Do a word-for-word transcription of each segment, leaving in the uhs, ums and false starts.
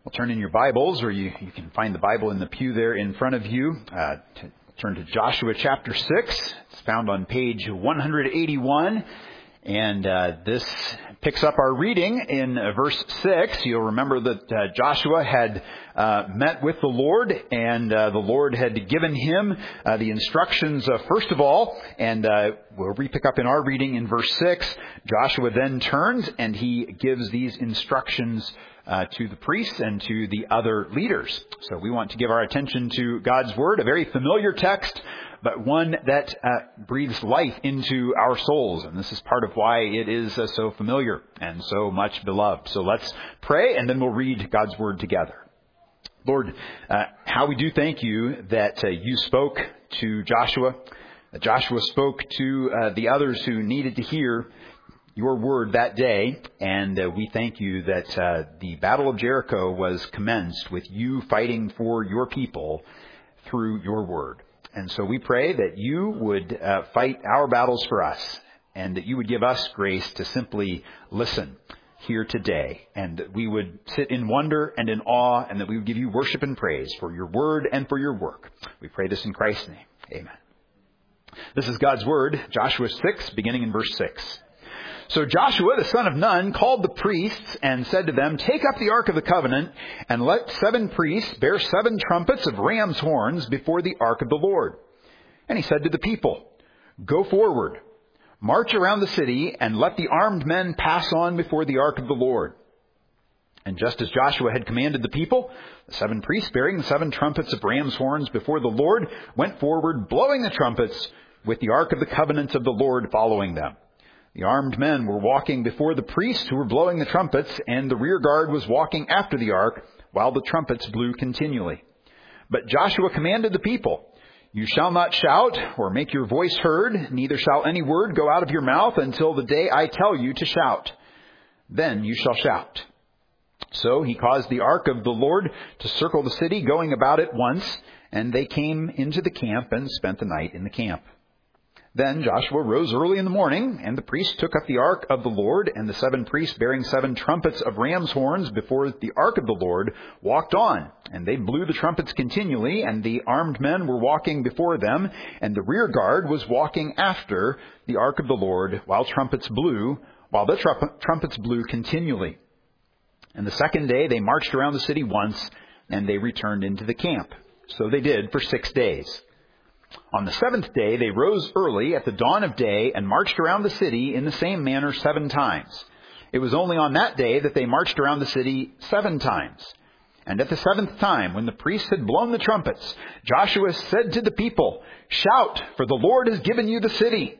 Well, turn in your Bibles, or you, you can find the Bible in the pew there in front of you. Uh, to turn to Joshua chapter six. It's found on page one eighty-one. And uh, this picks up our reading in uh, verse six. You'll remember that uh, Joshua had uh, met with the Lord, and uh, the Lord had given him uh, the instructions, uh, first of all. And uh, where we pick up in our reading in verse six, Joshua then turns and he gives these instructions Uh, to the priests and to the other leaders. So we want to give our attention to God's Word, a very familiar text, but one that uh, breathes life into our souls. And this is part of why it is uh, so familiar and so much beloved. So let's pray, and then we'll read God's Word together. Lord, uh, how we do thank you that uh, you spoke to Joshua, that Joshua spoke to uh, the others who needed to hear your word that day, and uh, we thank you that uh, the Battle of Jericho was commenced with you fighting for your people through your word. And so we pray that you would uh, fight our battles for us, and that you would give us grace to simply listen here today, and that we would sit in wonder and in awe, and that we would give you worship and praise for your word and for your work. We pray this in Christ's name. Amen. This is God's word, Joshua six, beginning in verse six. So Joshua, the son of Nun, called the priests and said to them, "Take up the Ark of the Covenant, and let seven priests bear seven trumpets of ram's horns before the Ark of the Lord." And he said to the people, "Go forward, march around the city, and let the armed men pass on before the Ark of the Lord." And just as Joshua had commanded the people, the seven priests bearing the seven trumpets of ram's horns before the Lord went forward, blowing the trumpets, with the Ark of the Covenant of the Lord following them. The armed men were walking before the priests who were blowing the trumpets, and the rear guard was walking after the ark, while the trumpets blew continually. But Joshua commanded the people, "You shall not shout or make your voice heard, neither shall any word go out of your mouth until the day I tell you to shout. Then you shall shout." So he caused the ark of the Lord to circle the city, going about it once, and they came into the camp and spent the night in the camp. Then Joshua rose early in the morning, and the priests took up the ark of the Lord, and the seven priests bearing seven trumpets of ram's horns before the ark of the Lord walked on. And they blew the trumpets continually, and the armed men were walking before them, and the rear guard was walking after the ark of the Lord, while trumpets blew, while the tru- trumpets blew continually. And the second day they marched around the city once, and they returned into the camp. So they did for six days. On the seventh day, they rose early at the dawn of day and marched around the city in the same manner seven times. It was only on that day that they marched around the city seven times. And at the seventh time, when the priests had blown the trumpets, Joshua said to the people, "Shout, for the Lord has given you the city.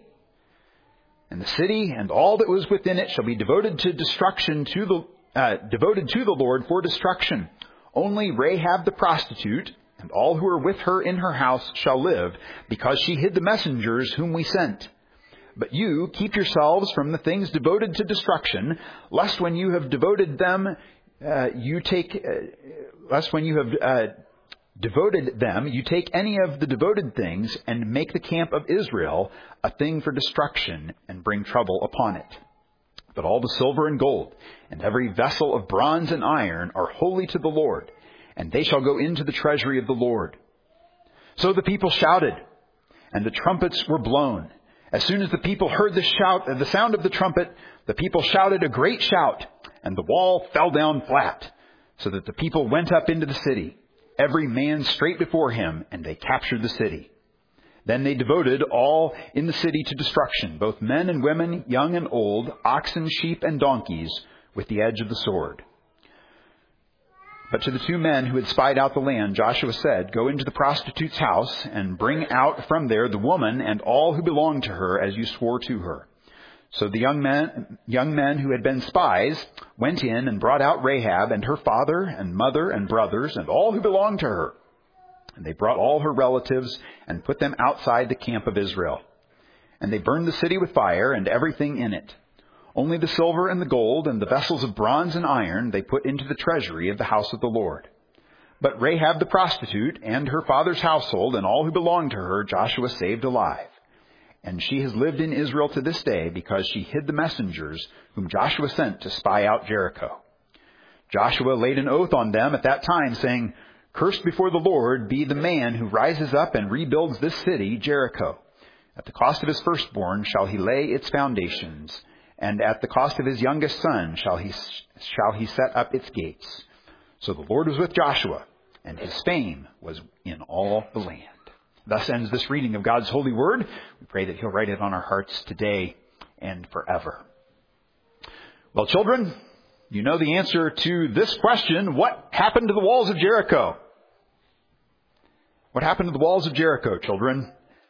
And the city and all that was within it shall be devoted to destruction to the uh, devoted to the Lord for destruction. Only Rahab the prostitute and all who are with her in her house shall live, because she hid the messengers whom we sent. But you keep yourselves from the things devoted to destruction, lest when you have devoted them, uh, you take, uh, lest when you have uh, devoted them, you take any of the devoted things and make the camp of Israel a thing for destruction and bring trouble upon it. But all the silver and gold and every vessel of bronze and iron are holy to the Lord, and they shall go into the treasury of the Lord." So the people shouted, and the trumpets were blown. As soon as the people heard the shout, the sound of the trumpet, the people shouted a great shout, and the wall fell down flat, so that the people went up into the city, every man straight before him, and they captured the city. Then they devoted all in the city to destruction, both men and women, young and old, oxen, sheep, and donkeys, with the edge of the sword. But to the two men who had spied out the land, Joshua said, "Go into the prostitute's house and bring out from there the woman and all who belong to her, as you swore to her." So the young men, young men who had been spies went in and brought out Rahab and her father and mother and brothers and all who belonged to her. And they brought all her relatives and put them outside the camp of Israel. And they burned the city with fire and everything in it. Only the silver and the gold and the vessels of bronze and iron they put into the treasury of the house of the Lord. But Rahab the prostitute and her father's household and all who belonged to her, Joshua saved alive. And she has lived in Israel to this day, because she hid the messengers whom Joshua sent to spy out Jericho. Joshua laid an oath on them at that time, saying, "Cursed before the Lord be the man who rises up and rebuilds this city, Jericho. At the cost of his firstborn shall he lay its foundations, and at the cost of his youngest son shall he, shall he set up its gates." So the Lord was with Joshua, and his fame was in all the land. Thus ends this reading of God's holy word. We pray that he'll write it on our hearts today and forever. Well, children, you know the answer to this question. What happened to the walls of Jericho? What happened to the walls of Jericho, children?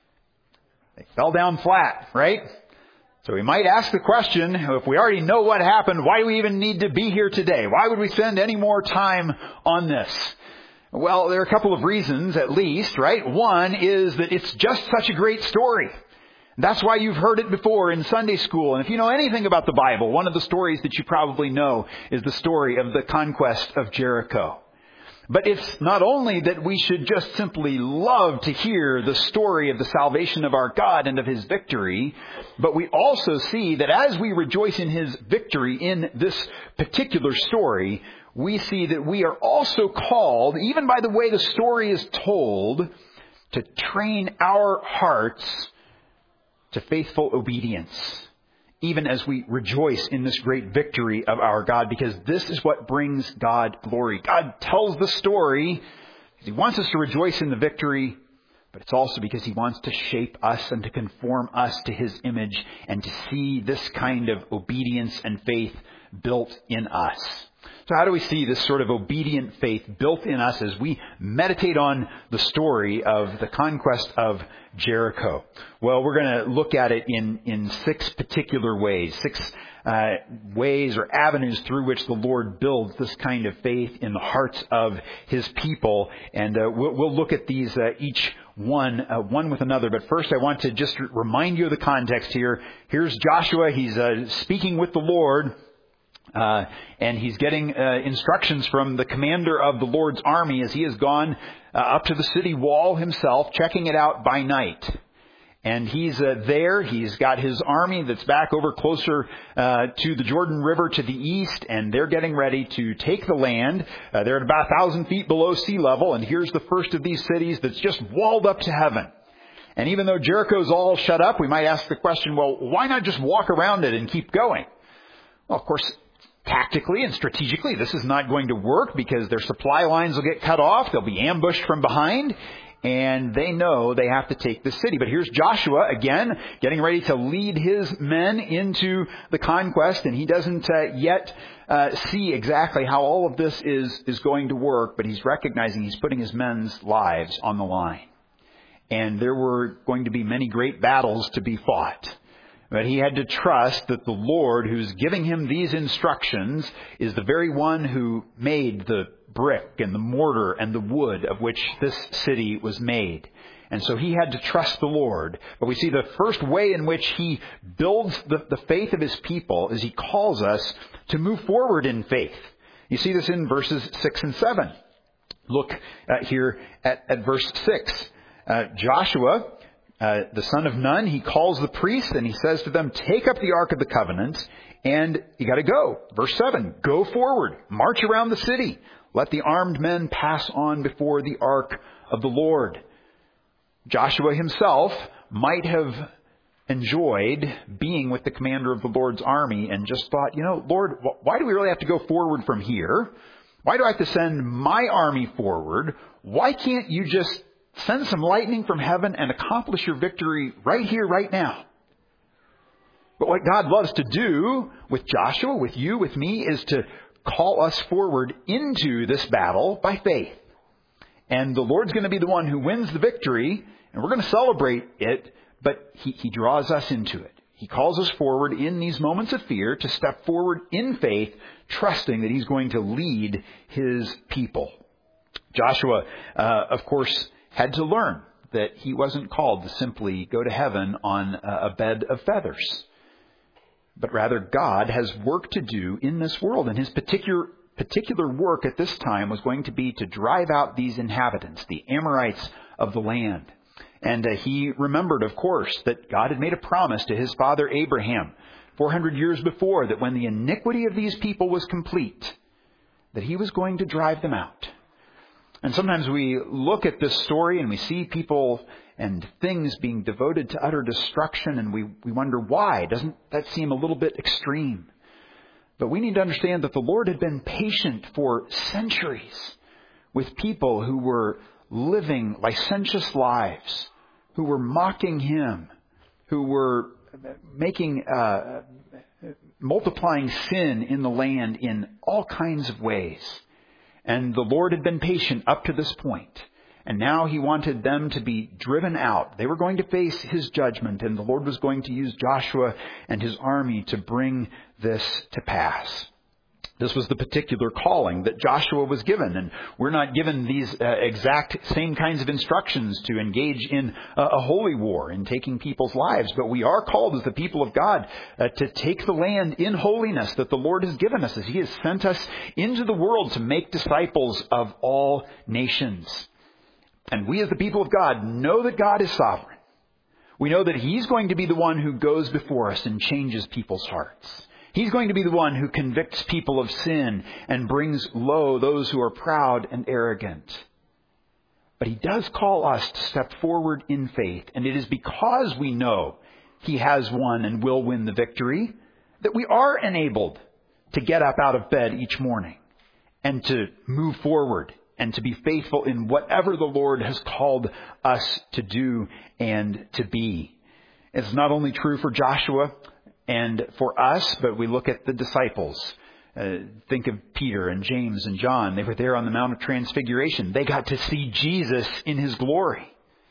They fell down flat, right? So we might ask the question, if we already know what happened, why do we even need to be here today? Why would we spend any more time on this? Well, there are a couple of reasons at least, right? One is that it's just such a great story. That's why you've heard it before in Sunday school. And if you know anything about the Bible, one of the stories that you probably know is the story of the conquest of Jericho. But it's not only that we should just simply love to hear the story of the salvation of our God and of his victory, but we also see that as we rejoice in his victory in this particular story, we see that we are also called, even by the way the story is told, to train our hearts to faithful obedience, even as we rejoice in this great victory of our God, because this is what brings God glory. God tells the story because he wants us to rejoice in the victory, but it's also because he wants to shape us and to conform us to his image and to see this kind of obedience and faith built in us. So how do we see this sort of obedient faith built in us as we meditate on the story of the conquest of Jericho? Well, we're going to look at it in, in six particular ways, six uh, ways or avenues through which the Lord builds this kind of faith in the hearts of his people. And uh, we'll, we'll look at these uh, each one, uh, one with another. But first, I want to just remind you of the context here. Here's Joshua. He's uh, speaking with the Lord. Uh, and he's getting uh, instructions from the commander of the Lord's army as he has gone uh, up to the city wall himself, checking it out by night. And he's uh, there. He's got his army that's back over closer uh, to the Jordan River to the east, and they're getting ready to take the land. Uh, they're at about a thousand feet below sea level, and here's the first of these cities that's just walled up to heaven. And even though Jericho's all shut up, we might ask the question, well, why not just walk around it and keep going? Well, of course, tactically and strategically, this is not going to work because their supply lines will get cut off. They'll be ambushed from behind, and they know they have to take the city. But here's Joshua again, getting ready to lead his men into the conquest, and he doesn't uh, yet uh, see exactly how all of this is, is going to work, but he's recognizing he's putting his men's lives on the line. And there were going to be many great battles to be fought. But he had to trust that the Lord, who's giving him these instructions, is the very one who made the brick and the mortar and the wood of which this city was made. And so he had to trust the Lord. But we see the first way in which he builds the, the faith of his people is he calls us to move forward in faith. You see this in verses six and seven. Look uh, here at, at verse six. Uh, Joshua... Uh, the son of Nun, he calls the priests and he says to them, take up the Ark of the Covenant and you got to go. Verse seven, go forward, march around the city. Let the armed men pass on before the Ark of the Lord. Joshua himself might have enjoyed being with the commander of the Lord's army and just thought, you know, Lord, why do we really have to go forward from here? Why do I have to send my army forward? Why can't you just send some lightning from heaven and accomplish your victory right here, right now? But what God loves to do with Joshua, with you, with me, is to call us forward into this battle by faith. And the Lord's going to be the one who wins the victory, and we're going to celebrate it, but he, he draws us into it. He calls us forward in these moments of fear to step forward in faith, trusting that he's going to lead his people. Joshua, uh, of course, had to learn that he wasn't called to simply go to heaven on a bed of feathers. But rather, God has work to do in this world. And his particular particular work at this time was going to be to drive out these inhabitants, the Amorites of the land. And uh, he remembered, of course, that God had made a promise to his father Abraham four hundred years before that when the iniquity of these people was complete, that he was going to drive them out. And sometimes we look at this story and we see people and things being devoted to utter destruction, and we, we wonder why. Doesn't that seem a little bit extreme? But we need to understand that the Lord had been patient for centuries with people who were living licentious lives, who were mocking him, who were making, uh, multiplying sin in the land in all kinds of ways. And the Lord had been patient up to this point. And now he wanted them to be driven out. They were going to face his judgment, and the Lord was going to use Joshua and his army to bring this to pass. This was the particular calling that Joshua was given. And we're not given these uh, exact same kinds of instructions to engage in a, a holy war, in taking people's lives. But we are called as the people of God uh, to take the land in holiness that the Lord has given us, as he has sent us into the world to make disciples of all nations. And we as the people of God know that God is sovereign. We know that he's going to be the one who goes before us and changes people's hearts. He's going to be the one who convicts people of sin and brings low those who are proud and arrogant. But he does call us to step forward in faith. And it is because we know he has won and will win the victory that we are enabled to get up out of bed each morning and to move forward and to be faithful in whatever the Lord has called us to do and to be. It's not only true for Joshua and for us, but we look at the disciples. Uh, think of Peter and James and John. They were there on the Mount of Transfiguration. They got to see Jesus in his glory.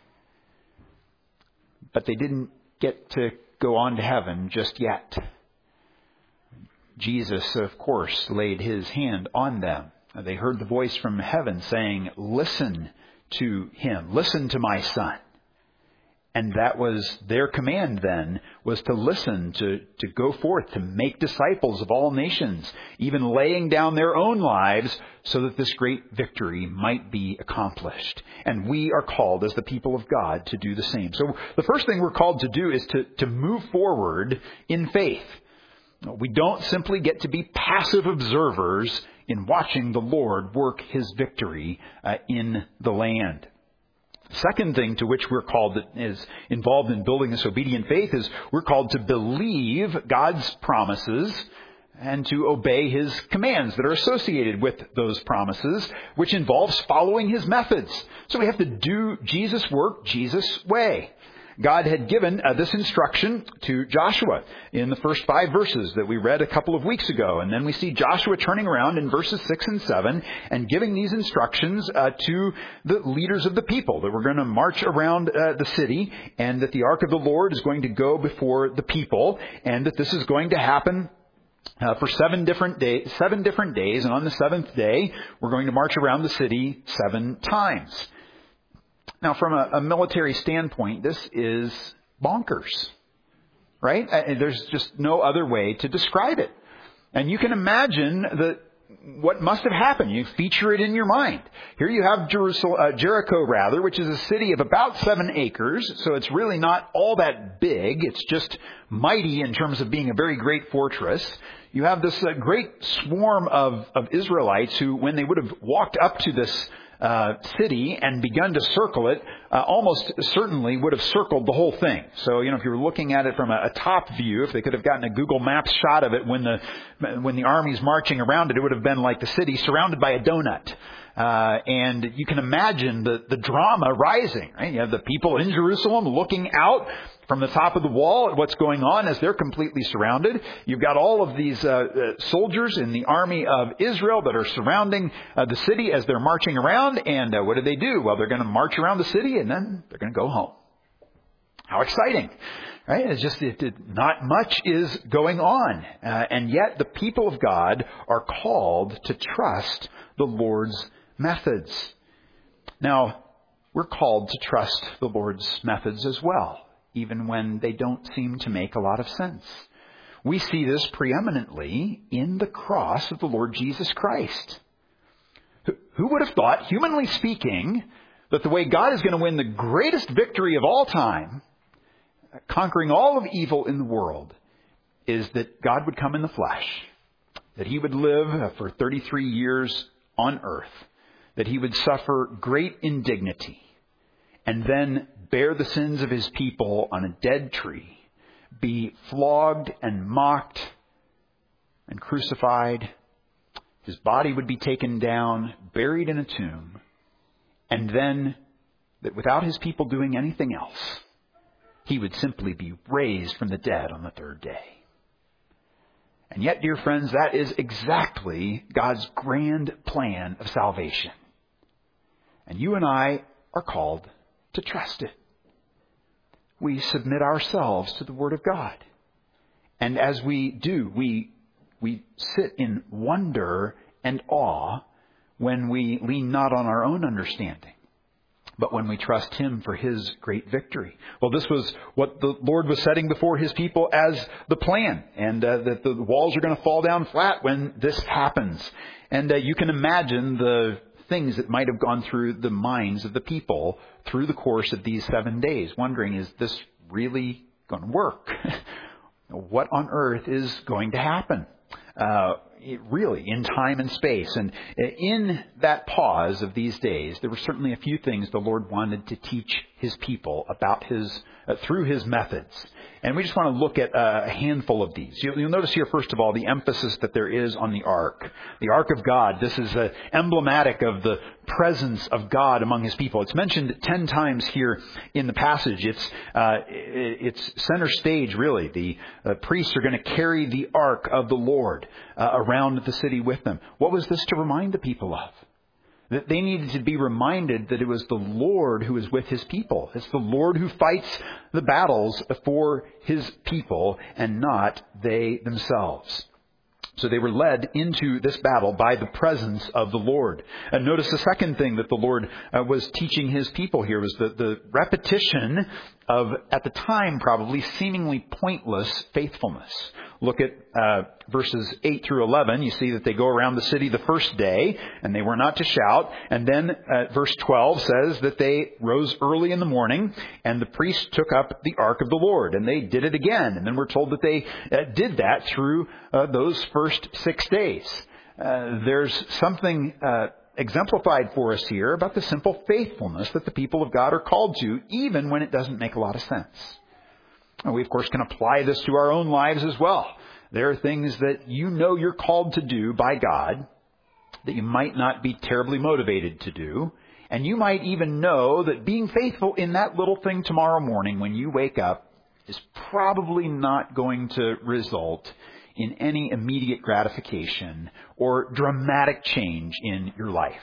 But they didn't get to go on to heaven just yet. Jesus, of course, laid his hand on them. They heard the voice from heaven saying, "Listen to him. Listen to my son." And that was their command then, was to listen, to, to go forth, to make disciples of all nations, even laying down their own lives so that this great victory might be accomplished. And we are called as the people of God to do the same. So the first thing we're called to do is to, to move forward in faith. We don't simply get to be passive observers in watching the Lord work his victory uh, in the land. Second thing to which we're called, that is involved in building this obedient faith, is we're called to believe God's promises and to obey his commands that are associated with those promises, which involves following his methods. So we have to do Jesus' work Jesus' way. God had given uh, this instruction to Joshua in the first five verses that we read a couple of weeks ago. And then we see Joshua turning around in verses six and seven and giving these instructions uh, to the leaders of the people, that we're going to march around uh, the city, and that the ark of the Lord is going to go before the people, and that this is going to happen Uh, for seven different days, seven different days. And on the seventh day, we're going to march around the city seven times. Now, from a, a military standpoint, this is bonkers, right? Uh, there's just no other way to describe it. And you can imagine that what must have happened. You feature it in your mind. Here you have Jerusalem, uh, Jericho, rather, which is a city of about seven acres. So it's really not all that big. It's just mighty in terms of being a very great fortress. You have this uh, great swarm of, of Israelites who, when they would have walked up to this uh, city and begun to circle it, uh, almost certainly would have circled the whole thing. So, you know, if you were looking at it from a, a top view, if they could have gotten a Google Maps shot of it when the when the army's marching around it, it would have been like the city surrounded by a donut. Uh, and you can imagine the, the drama rising, right? You have the people in Jerusalem looking out from the top of the wall at what's going on as they're completely surrounded. You've got all of these uh, uh, soldiers in the army of Israel that are surrounding uh, the city as they're marching around. And uh, what do they do? Well, they're going to march around the city and then they're going to go home. How exciting, right? It's just it, it, not much is going on. Uh, and yet the people of God are called to trust the Lord's methods. Now, we're called to trust the Lord's methods as well, even when they don't seem to make a lot of sense. We see this preeminently in the cross of the Lord Jesus Christ. Who would have thought, humanly speaking, that the way God is going to win the greatest victory of all time, conquering all of evil in the world, is that God would come in the flesh that he would live for thirty-three years on earth, that he would suffer great indignity, and then bear the sins of his people on a dead tree, be flogged and mocked and crucified. His body would be taken down, buried in a tomb, and then that without his people doing anything else, he would simply be raised from the dead on the third day. And yet, dear friends, that is exactly God's grand plan of salvation. And you and I are called to trust it. We submit ourselves to the Word of God. And as we do, we we sit in wonder and awe when we lean not on our own understanding, but when we trust Him for His great victory. Well, this was what the Lord was setting before His people as the plan, and uh, that the walls are going to fall down flat when this happens. And uh, you can imagine the things that might have gone through the minds of the people through the course of these seven days, wondering, is this really going to work? What on earth is going to happen? Uh, it really, in time and space. And in that pause of these days, there were certainly a few things the Lord wanted to teach His people about His, uh, through His methods. And we just want to look at a handful of these. You'll, you'll notice here, first of all, the emphasis that there is on the ark. The ark of God. This is uh, emblematic of the presence of God among His people. It's mentioned ten times here in the passage. It's uh, it's center stage, really. The uh, priests are going to carry the ark of the Lord uh, around the city with them. What was this to remind the people of? That they needed to be reminded that it was the Lord who is with His people. It's the Lord who fights the battles for His people and not they themselves. So they were led into this battle by the presence of the Lord. And notice the second thing that the Lord uh, was teaching His people here was the, the repetition of, at the time probably, seemingly pointless faithfulness. Look at uh, verses eight through eleven. You see that they go around the city the first day, and they were not to shout. And then uh, verse twelve says that they rose early in the morning, and the priests took up the ark of the Lord, and they did it again. And then we're told that they uh, did that through uh, those first six days. Uh, there's something uh, exemplified for us here about the simple faithfulness that the people of God are called to, even when it doesn't make a lot of sense. And we, of course, can apply this to our own lives as well. There are things that you know you're called to do by God that you might not be terribly motivated to do. And you might even know that being faithful in that little thing tomorrow morning when you wake up is probably not going to result in any immediate gratification or dramatic change in your life.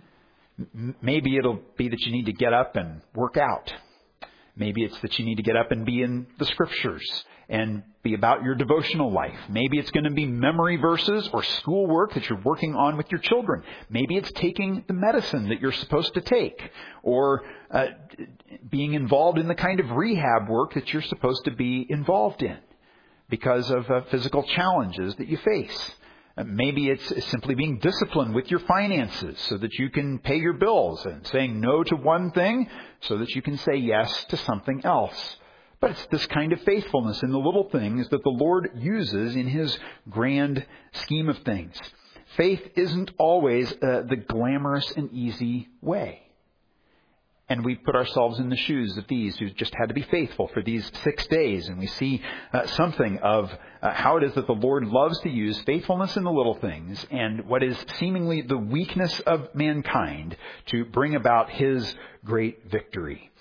M- maybe it'll be that you need to get up and work out. Maybe it's that you need to get up and be in the Scriptures and be about your devotional life. Maybe it's going to be memory verses or schoolwork that you're working on with your children. Maybe it's taking the medicine that you're supposed to take, or uh, being involved in the kind of rehab work that you're supposed to be involved in because of uh, physical challenges that you face. Maybe it's simply being disciplined with your finances so that you can pay your bills, and saying no to one thing so that you can say yes to something else. But it's this kind of faithfulness in the little things that the Lord uses in His grand scheme of things. Faith isn't always uh, the glamorous and easy way. And we put ourselves in the shoes of these who just had to be faithful for these six days. And we see uh, something of uh, how it is that the Lord loves to use faithfulness in the little things and what is seemingly the weakness of mankind to bring about His great victory.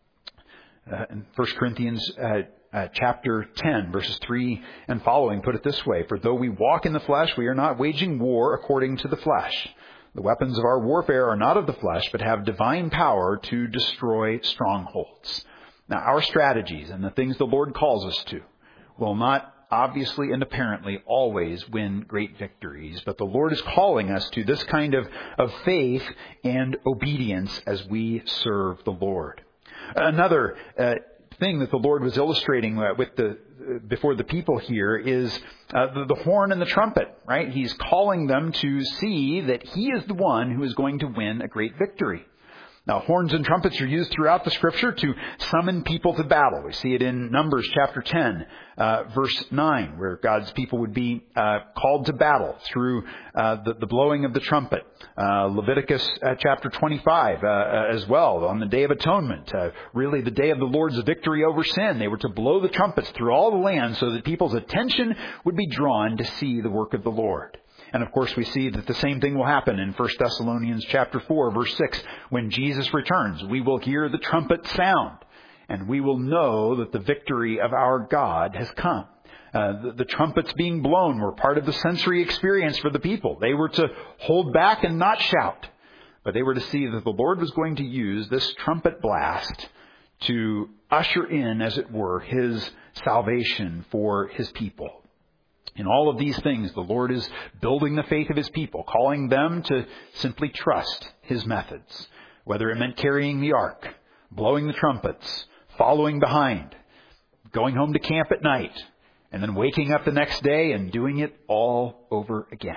Uh, in First Corinthians uh, uh, chapter ten, verses three and following, put it this way: "For though we walk in the flesh, we are not waging war according to the flesh. The weapons of our warfare are not of the flesh, but have divine power to destroy strongholds." Now, our strategies and the things the Lord calls us to will not obviously and apparently always win great victories, but the Lord is calling us to this kind of, of faith and obedience as we serve the Lord. Another uh, thing that the Lord was illustrating uh, with the uh, before the people here is uh, the, the horn and the trumpet, right? He's calling them to see that He is the one who is going to win a great victory. Now, horns and trumpets are used throughout the Scripture to summon people to battle. We see it in Numbers chapter ten, uh, verse nine, where God's people would be uh, called to battle through uh, the, the blowing of the trumpet. Uh, Leviticus uh, chapter twenty-five uh, as well, on the Day of Atonement, uh, really the day of the Lord's victory over sin. They were to blow the trumpets through all the land so that people's attention would be drawn to see the work of the Lord. And of course we see that the same thing will happen in First Thessalonians chapter four, verse six. When Jesus returns, we will hear the trumpet sound, and we will know that the victory of our God has come. Uh, the, the trumpets being blown were part of the sensory experience for the people. They were to hold back and not shout, but they were to see that the Lord was going to use this trumpet blast to usher in, as it were, His salvation for His people. In all of these things, the Lord is building the faith of His people, calling them to simply trust His methods, whether it meant carrying the ark, blowing the trumpets, following behind, going home to camp at night, and then waking up the next day and doing it all over again.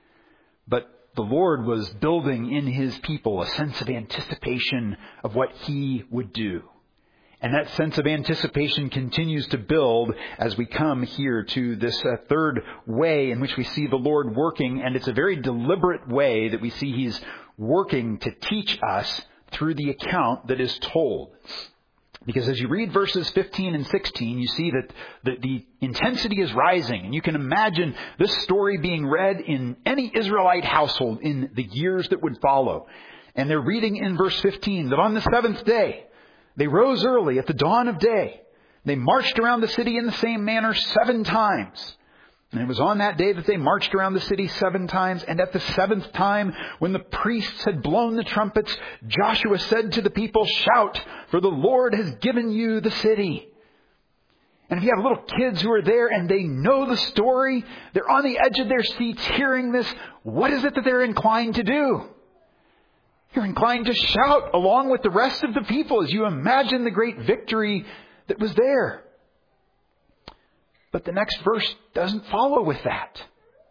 But the Lord was building in His people a sense of anticipation of what He would do. And that sense of anticipation continues to build as we come here to this uh, third way in which we see the Lord working. And it's a very deliberate way that we see He's working to teach us through the account that is told. Because as you read verses fifteen and sixteen, you see that the, the intensity is rising. And you can imagine this story being read in any Israelite household in the years that would follow. And they're reading in verse fifteen that on the seventh day, they rose early at the dawn of day. They marched around the city in the same manner seven times. And it was on that day that they marched around the city seven times. And at the seventh time, when the priests had blown the trumpets, Joshua said to the people, "Shout, for the Lord has given you the city." And if you have little kids who are there and they know the story, they're on the edge of their seats hearing this, what is it that they're inclined to do? You're inclined to shout along with the rest of the people as you imagine the great victory that was there. But the next verse doesn't follow with that.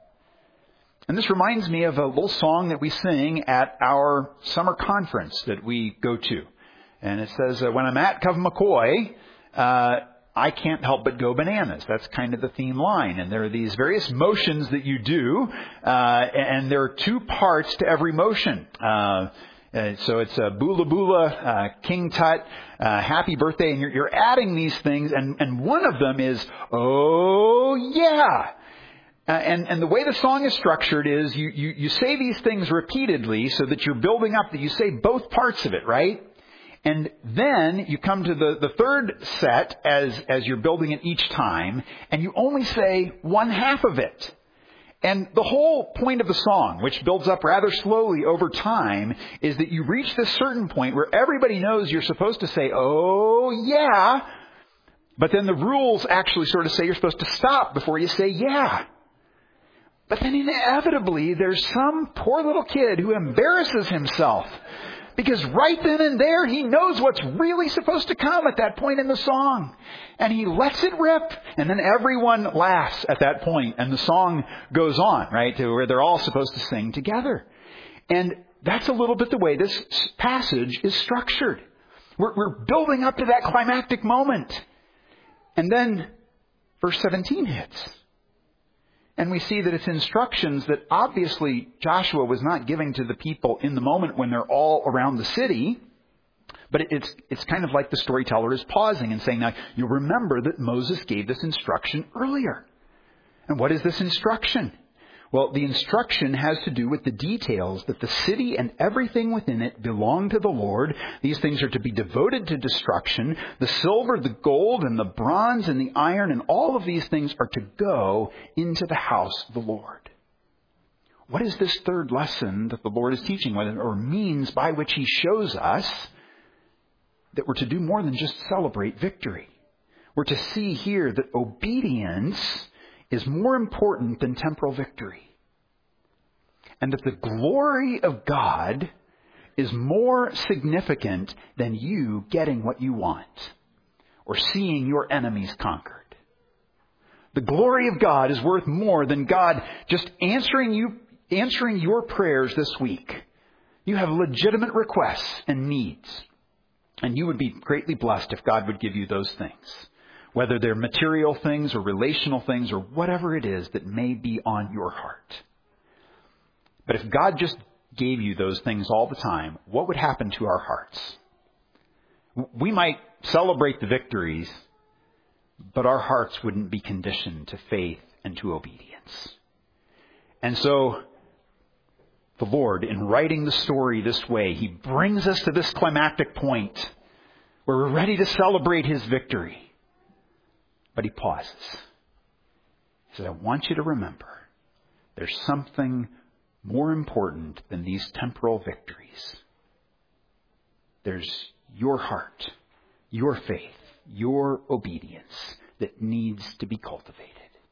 And this reminds me of a little song that we sing at our summer conference that we go to. And it says, uh, when I'm at Cove McCoy, uh, I can't help but go bananas. That's kind of the theme line. And there are these various motions that you do, uh, and there are two parts to every motion. Uh, uh, so it's a Bula Bula, uh, King Tut, uh, Happy Birthday, and you're, you're adding these things, and, and one of them is, oh yeah! Uh, and, and the way the song is structured is you, you, you say these things repeatedly so that you're building up, that you say both parts of it, right? And then you come to the, the third set as, as you're building it each time, and you only say one half of it. And the whole point of the song, which builds up rather slowly over time, is that you reach this certain point where everybody knows you're supposed to say, oh yeah, but then the rules actually sort of say you're supposed to stop before you say yeah. But then inevitably there's some poor little kid who embarrasses himself. Because right then and there, he knows what's really supposed to come at that point in the song. And he lets it rip. And then everyone laughs at that point. And the song goes on, right, to where they're all supposed to sing together. And that's a little bit the way this passage is structured. We're, we're building up to that climactic moment. And then verse seventeen hits. And we see that it's instructions that obviously Joshua was not giving to the people in the moment when they're all around the city. But it's it's kind of like the storyteller is pausing and saying, now, you'll remember that Moses gave this instruction earlier. And what is this instruction? Well, the instruction has to do with the details that the city and everything within it belong to the Lord. These things are to be devoted to destruction. The silver, the gold, and the bronze, and the iron, and all of these things are to go into the house of the Lord. What is this third lesson that the Lord is teaching, or means by which He shows us that we're to do more than just celebrate victory? We're to see here that obedience is more important than temporal victory. And that the glory of God is more significant than you getting what you want or seeing your enemies conquered. The glory of God is worth more than God just answering you, answering your prayers this week. You have legitimate requests and needs. And you would be greatly blessed if God would give you those things. Whether they're material things or relational things or whatever it is that may be on your heart. But if God just gave you those things all the time, what would happen to our hearts? We might celebrate the victories, but our hearts wouldn't be conditioned to faith and to obedience. And so, the Lord, in writing the story this way, He brings us to this climactic point where we're ready to celebrate His victory. But He pauses. He says, I want you to remember, there's something more important than these temporal victories. There's your heart, your faith, your obedience that needs to be cultivated.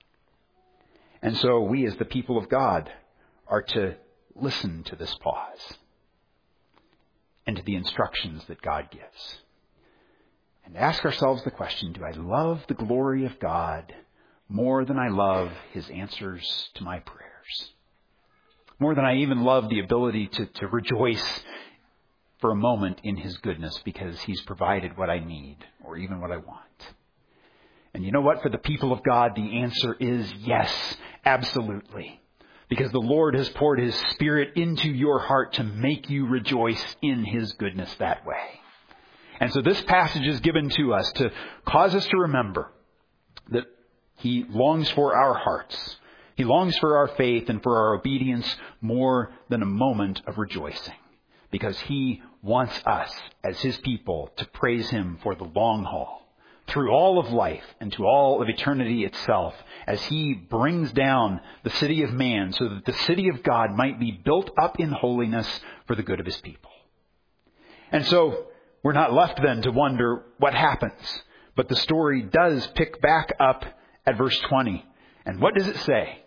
And so we as the people of God are to listen to this pause and to the instructions that God gives. And ask ourselves the question, do I love the glory of God more than I love His answers to my prayers? More than I even love the ability to, to rejoice for a moment in His goodness because He's provided what I need or even what I want. And you know what? For the people of God, the answer is yes, absolutely. Because the Lord has poured His Spirit into your heart to make you rejoice in His goodness that way. And so this passage is given to us to cause us to remember that He longs for our hearts. He longs for our faith and for our obedience more than a moment of rejoicing. Because He wants us as His people to praise Him for the long haul. Through all of life and to all of eternity itself, as He brings down the city of man so that the city of God might be built up in holiness for the good of His people. And so we're not left then to wonder what happens. But the story does pick back up at verse twenty. And what does it say?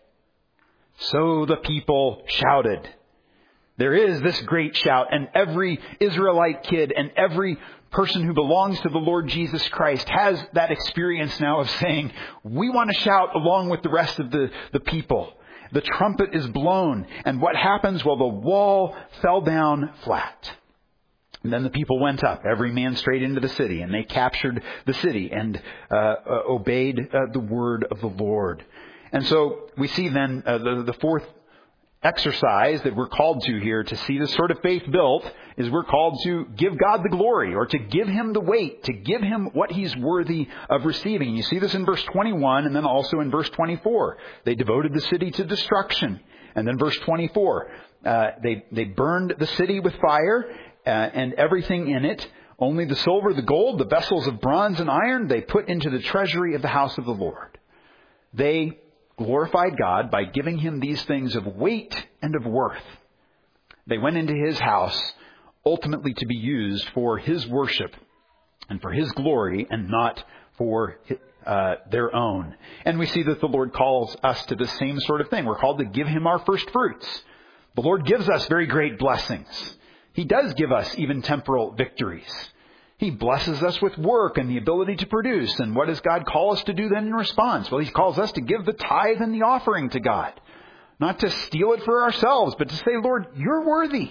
So the people shouted. There is this great shout, and every Israelite kid and every person who belongs to the Lord Jesus Christ has that experience now of saying, we want to shout along with the rest of the, the people. The trumpet is blown. And what happens? Well, the wall fell down flat. And then the people went up, every man straight into the city, and they captured the city and uh, uh, obeyed uh, the word of the Lord. And so we see then uh, the, the fourth exercise that we're called to here to see this sort of faith built is we're called to give God the glory, or to give Him the weight, to give Him what He's worthy of receiving. And you see this in verse twenty-one and then also in verse twenty-four. They devoted the city to destruction. And then verse twenty-four, uh, they, they burned the city with fire uh, and everything in it. Only the silver, the gold, the vessels of bronze and iron, they put into the treasury of the house of the Lord. They glorified God by giving Him these things of weight and of worth. They went into His house ultimately to be used for His worship and for His glory and not for uh, their own. And we see that the Lord calls us to the same sort of thing. We're called to give Him our first fruits. The Lord gives us very great blessings. He does give us even temporal victories. He blesses us with work and the ability to produce. And what does God call us to do then in response? Well, He calls us to give the tithe and the offering to God. Not to steal it for ourselves, but to say, Lord, You're worthy.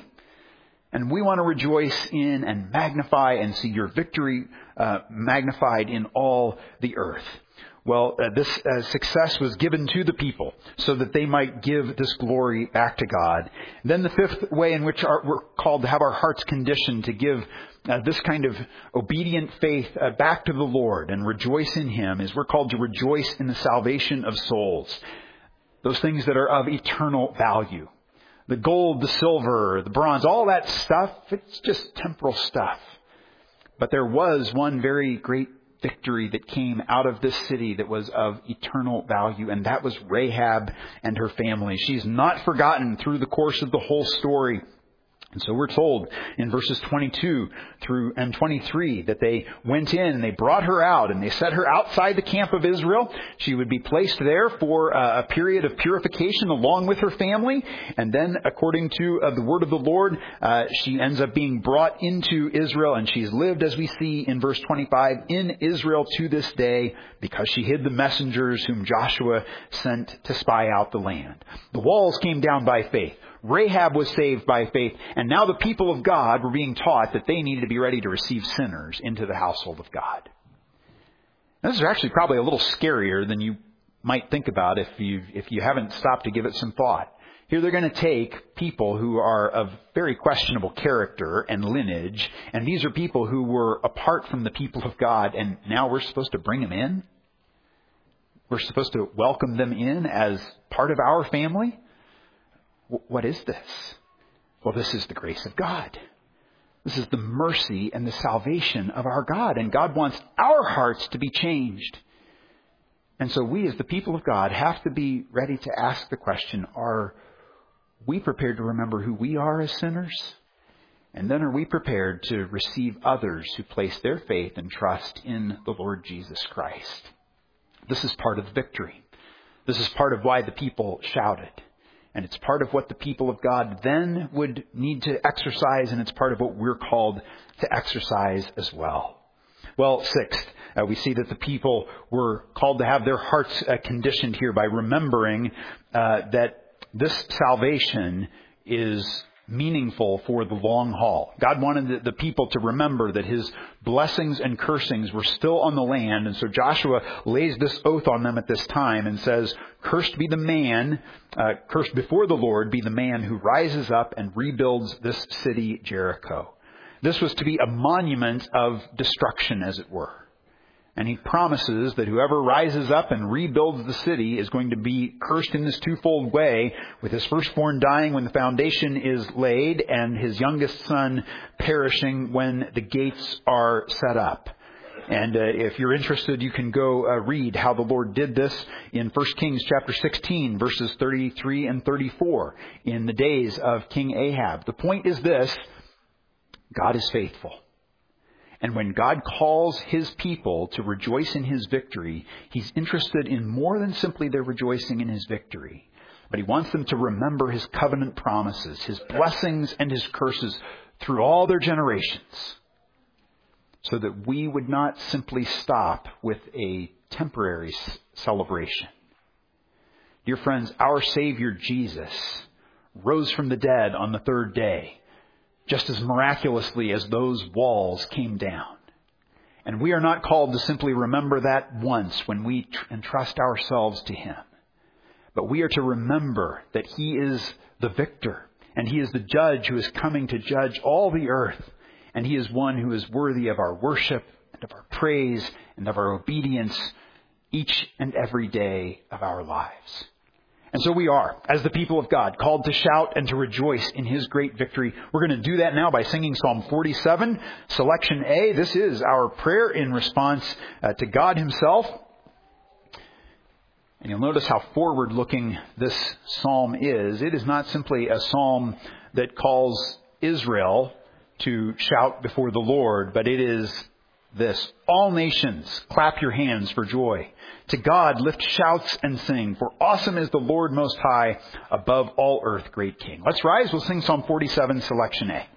And we want to rejoice in and magnify and see Your victory uh, magnified in all the earth. Well, uh, this uh, success was given to the people so that they might give this glory back to God. And then the fifth way in which our, we're called to have our hearts conditioned to give uh, this kind of obedient faith uh, back to the Lord and rejoice in Him is we're called to rejoice in the salvation of souls. Those things that are of eternal value. The gold, the silver, the bronze, all that stuff, it's just temporal stuff. But there was one very great victory that came out of this city that was of eternal value, and that was Rahab and her family. She's not forgotten through the course of the whole story. And so we're told in verses twenty-two through and twenty-three that they went in and they brought her out and they set her outside the camp of Israel. She would be placed there for a period of purification along with her family. And then according to uh, the word of the Lord, uh, she ends up being brought into Israel, and she's lived, as we see in verse twenty-five, in Israel to this day because she hid the messengers whom Joshua sent to spy out the land. The walls came down by faith. Rahab was saved by faith. And now the people of God were being taught that they needed to be ready to receive sinners into the household of God. Now, this is actually probably a little scarier than you might think about if you if you haven't stopped to give it some thought. Here they're going to take people who are of very questionable character and lineage, and these are people who were apart from the people of God, and now we're supposed to bring them in? We're supposed to welcome them in as part of our family? What is this? Well, this is the grace of God. This is the mercy and the salvation of our God, and God wants our hearts to be changed. And so we, as the people of God, have to be ready to ask the question, are we prepared to remember who we are as sinners? And then are we prepared to receive others who place their faith and trust in the Lord Jesus Christ? This is part of the victory. This is part of why the people shouted. And it's part of what the people of God then would need to exercise, and it's part of what we're called to exercise as well. Well, sixth, uh, we see that the people were called to have their hearts uh, conditioned here by remembering uh, that this salvation is meaningful for the long haul. God wanted the, the people to remember that his blessings and cursings were still on the land. And so Joshua lays this oath on them at this time and says, cursed be the man, uh, cursed before the Lord be the man who rises up and rebuilds this city, Jericho. This was to be a monument of destruction, as it were. And he promises that whoever rises up and rebuilds the city is going to be cursed in this twofold way, with his firstborn dying when the foundation is laid and his youngest son perishing when the gates are set up. And uh, if you're interested, you can go uh, read how the Lord did this in First Kings chapter sixteen, verses thirty-three and thirty-four, in the days of King Ahab. The point is this: God is faithful. And when God calls his people to rejoice in his victory, he's interested in more than simply their rejoicing in his victory. But he wants them to remember his covenant promises, his blessings and his curses through all their generations, so that we would not simply stop with a temporary celebration. Dear friends, our Savior Jesus rose from the dead on the third day, just as miraculously as those walls came down. And we are not called to simply remember that once when we tr- entrust ourselves to him. But we are to remember that he is the victor, and he is the judge who is coming to judge all the earth. And he is one who is worthy of our worship and of our praise and of our obedience each and every day of our lives. And so we are, as the people of God, called to shout and to rejoice in his great victory. We're going to do that now by singing Psalm forty-seven, selection A. This is our prayer in response uh, to God himself. And you'll notice how forward-looking this psalm is. It is not simply a psalm that calls Israel to shout before the Lord, but it is this: all nations, clap your hands for joy. To God, lift shouts and sing, for awesome is the Lord Most High, above all earth, great King. Let's rise. We'll sing Psalm forty-seven, selection A.